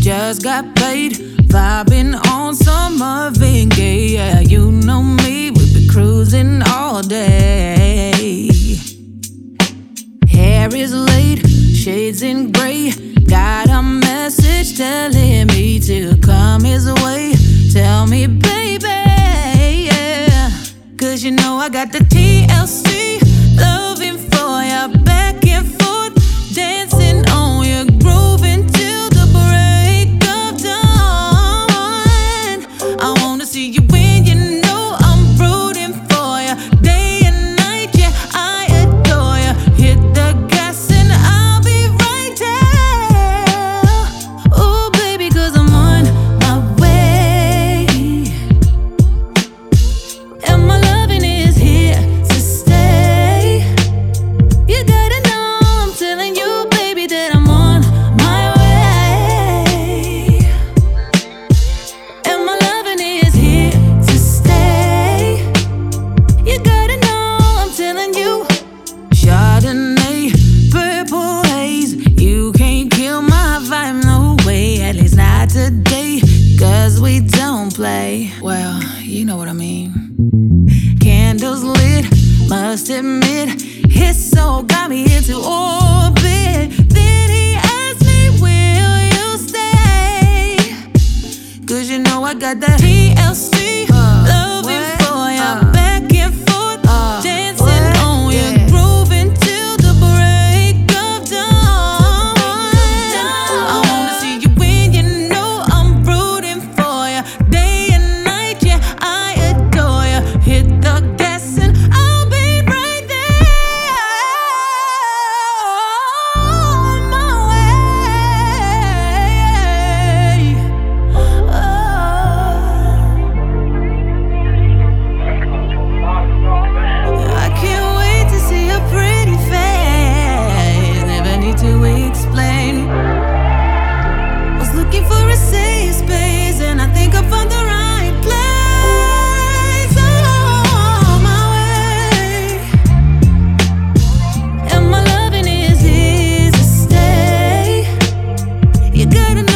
Just got paid, vibing on some Marvin Gaye. Yeah, you know me, we be cruising all day. Hair is laid, shades in gray. Got a message telling me to come his way. Tell me, baby, yeah. Cause you know I got the TLC, loving for ya, back and forth, dancing on your groove until the break of dawn. I wanna see you win, you know I'm rooting for ya, day and night, yeah, I adore ya. Hit the gas and I'll be right there. Ooh, baby, cause I'm on my way. And my loving is here to stay. You gotta know I'm telling you, baby, that I'm on my way. And my loving is here to stay. You gotta know I'm telling you. Chardonnay, purple haze. You can't kill my vibe, no way. At least not today, cause we don't play. Well, you know what I mean. Candles lit, must admit, his soul got me into orbit. Then he asked me, will you stay? Cause you know I got that TLC, loving for ya, back and forth, dancing on your groove until the break of dawn. I wanna see you win, you know I'm rooting for ya, day and night, yeah, I adore ya. Hit the gas and I'll be right there. On my way. I can't wait to see your pretty face. Never need to explain. Was looking for a safe space, and I think I found the right place. On my way. And my loving is here to stay. You gotta know